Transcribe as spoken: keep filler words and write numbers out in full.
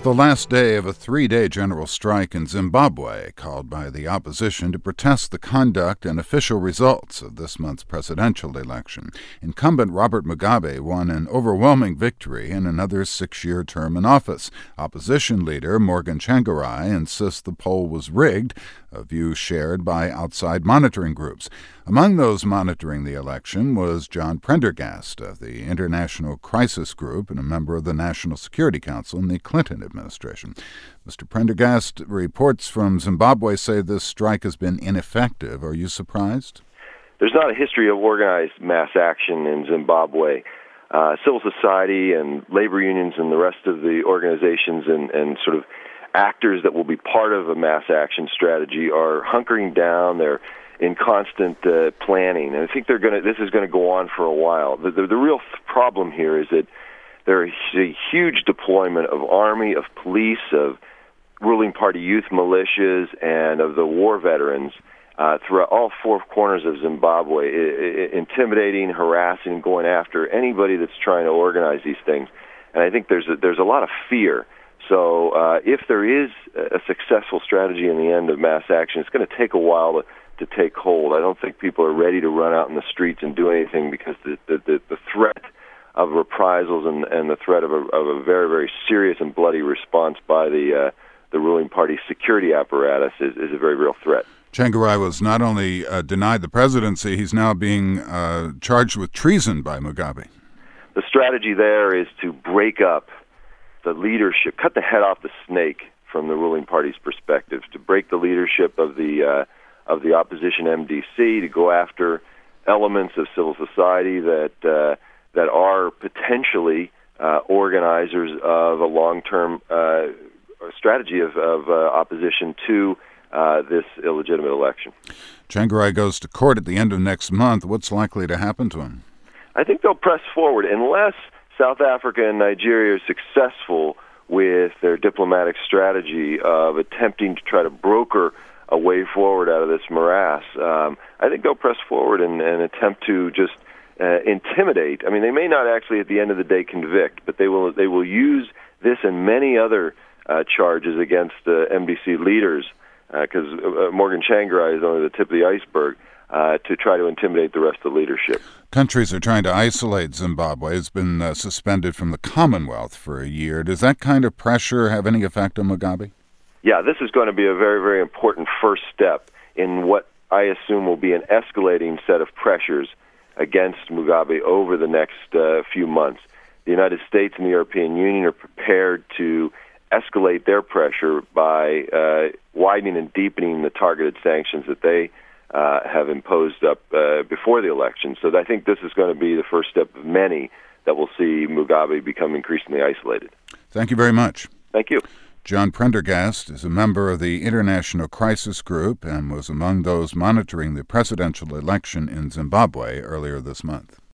the last day of a three-day general strike in Zimbabwe, called by the opposition to protest the conduct and official results of this month's presidential election. Incumbent Robert Mugabe won an overwhelming victory in another six-year term in office. Opposition leader Morgan Tsvangirai insists the poll was rigged, a view shared by outside monitoring groups. Among those monitoring the election was John Prendergast of the International Crisis Group and a member of the National Security Council in the Clinton administration. Mister Prendergast, reports from Zimbabwe say this strike has been ineffective. Are you surprised? There's not a history of organized mass action in Zimbabwe. Uh, civil society and labor unions and the rest of the organizations and, and sort of actors that will be part of a mass action strategy are hunkering down. They're in constant uh, planning, and I think they're going to. This is going to go on for a while. The, the, the real th- problem here is that there is a huge deployment of army, of police, of ruling party youth militias, and of the war veterans uh, throughout all four corners of Zimbabwe, I- I- intimidating, harassing, going after anybody that's trying to organize these things. And I think there's a, there's a lot of fear. So uh, if there is a successful strategy in the end of mass action, it's going to take a while to, to take hold. I don't think people are ready to run out in the streets and do anything because the, the, the threat of reprisals and, and the threat of a, of a very, very serious and bloody response by the uh, the ruling party's security apparatus is, is a very real threat. Tsvangirai was not only uh, denied the presidency, he's now being uh, charged with treason by Mugabe. The strategy there is to break up the leadership, cut the head off the snake from the ruling party's perspective, to break the leadership of the uh, of the opposition M D C, to go after elements of civil society that uh, that are potentially uh, organizers of a long-term uh, strategy of, of uh, opposition to uh, this illegitimate election. Tsvangirai goes to court at the end of next month. What's likely to happen to him? I think they'll press forward unless South Africa and Nigeria are successful with their diplomatic strategy of attempting to try to broker a way forward out of this morass. Um, I think they'll press forward and, and attempt to just uh, intimidate. I mean, they may not actually at the end of the day convict, but they will they will use this and many other uh, charges against uh, M D C leaders, because uh, uh, Morgan Tsvangirai is only the tip of the iceberg, Uh, to try to intimidate the rest of the leadership. Countries are trying to isolate Zimbabwe. It's been uh, suspended from the Commonwealth for a year. Does that kind of pressure have any effect on Mugabe? Yeah, this is going to be a very, very important first step in what I assume will be an escalating set of pressures against Mugabe over the next uh, few months. The United States and the European Union are prepared to escalate their pressure by uh, widening and deepening the targeted sanctions that they Uh, have imposed up uh, before the election. So I think this is going to be the first step of many that will see Mugabe become increasingly isolated. Thank you very much. Thank you. John Prendergast is a member of the International Crisis Group and was among those monitoring the presidential election in Zimbabwe earlier this month.